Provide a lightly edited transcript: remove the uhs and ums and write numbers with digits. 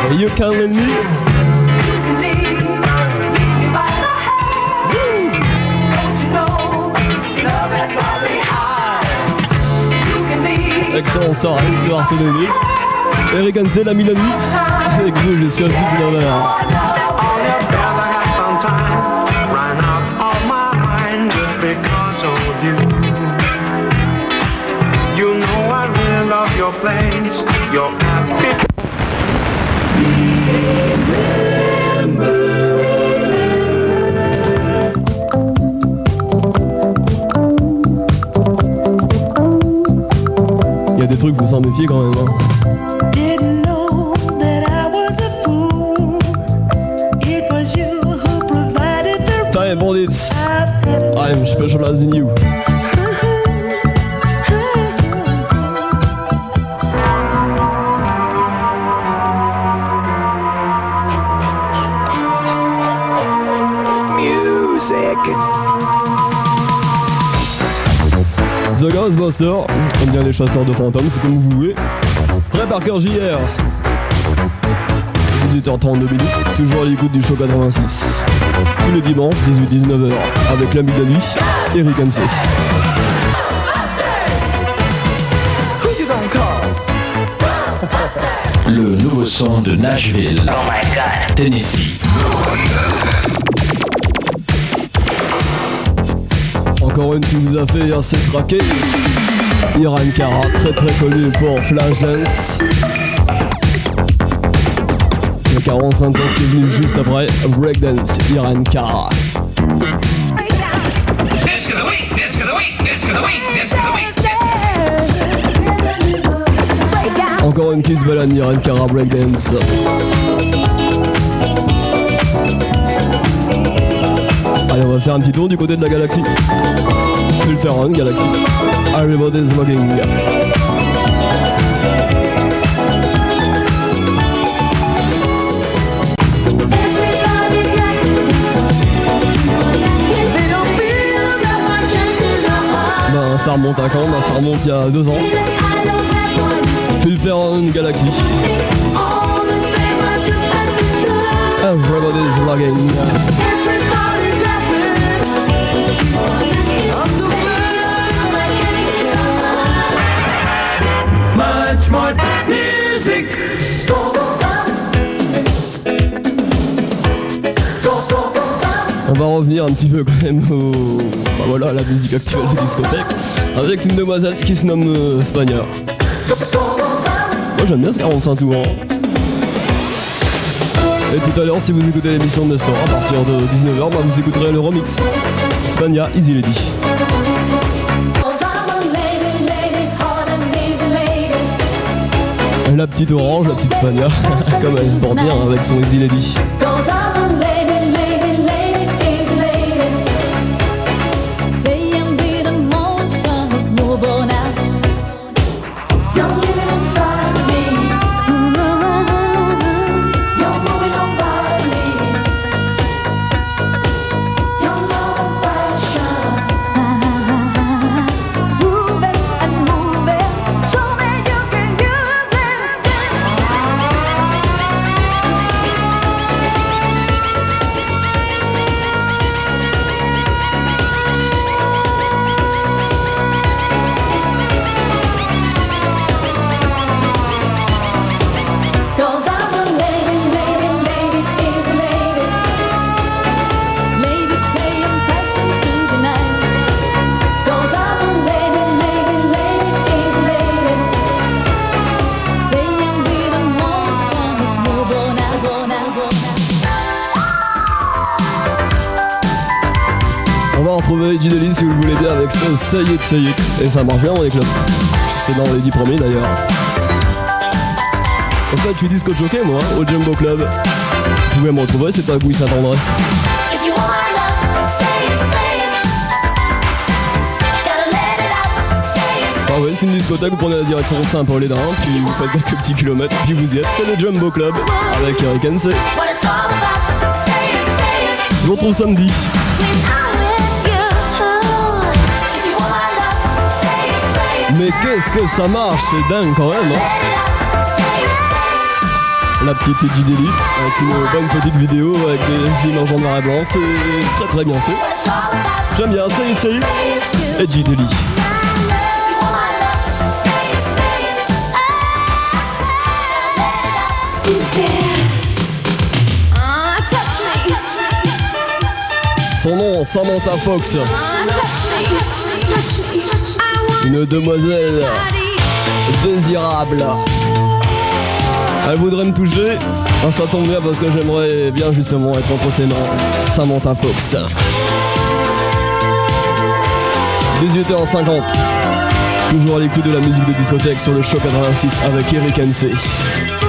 You Can Let Me. Excellent soirée sur Artonelli. Eric Hansen, la Milani, avec vous jusqu'à 19h. Your place, your happy. Il y a des trucs, faut s'en méfier quand même. Hein. Time for it. I'm specializing you. The Ghostbusters, comme bien les chasseurs de fantômes, c'est comme vous voulez. Prêt Parker JR. 18h32 minutes, toujours à l'écoute du show 86. Tous les dimanches, 18-19h, avec l'ami de la nuit, Eric Hansen. Le nouveau son de Nashville, Tennessee. Encore une qui vous a fait assez craquer. Iran Cara, très très connu pour Flashdance. Le 45 ans qui est venu juste après Breakdance, Iran Cara. Encore une Kiss Balade, Iran Cara, Breakdance. Allez, on va faire un petit tour du côté de la galaxie. Je vais le faire en galaxie. Everybody's Logging. Ben, ça remonte à quand? Ben, ça remonte il y a 2 ans. Phil Ferron, Galaxy. Everybody's Logging. Much more music. On va revenir un petit peu quand même bah voilà, à la musique actuelle des discothèques avec une demoiselle qui se nomme Spagna. Moi j'aime bien ce 45 tours. Et tout à l'heure, si vous écoutez l'émission de Nestor à partir de 19h, bah vous écouterez le remix Spagna Easy Lady. La petite orange, la petite Spagna, comme elle se porte bien avec son Easy Lady. Retrouver G-Delis si vous le voulez bien avec ça, ça y est. Et ça marche bien dans les clubs. C'est dans les 10 premiers d'ailleurs. En fait, je suis disco jockey moi, au Jumbo Club. Vous pouvez me retrouver, c'est à Gouy Saint-André. Ah ouais, c'est une discothèque, vous prenez la direction Saint-Paul-et-Dain, puis vous faites quelques petits kilomètres, puis vous y êtes. C'est le Jumbo Club avec Eric Hansen. Je vous retrouve samedi. Mais qu'est-ce que ça marche, c'est dingue quand même hein. la petite Edgy Deli avec une bonne petite vidéo avec des images en noir et blanc. C'est très très bien fait. J'aime bien, c'est Edgy Deli. Son nom, Samantha Fox. Une demoiselle désirable. Elle voudrait me toucher. Ah, ça tombe bien parce que j'aimerais bien justement être entre ses mains. Samantha Fox. 18h50. Toujours à l'écoute de la musique de discothèque sur le Choc 86 avec Eric NC.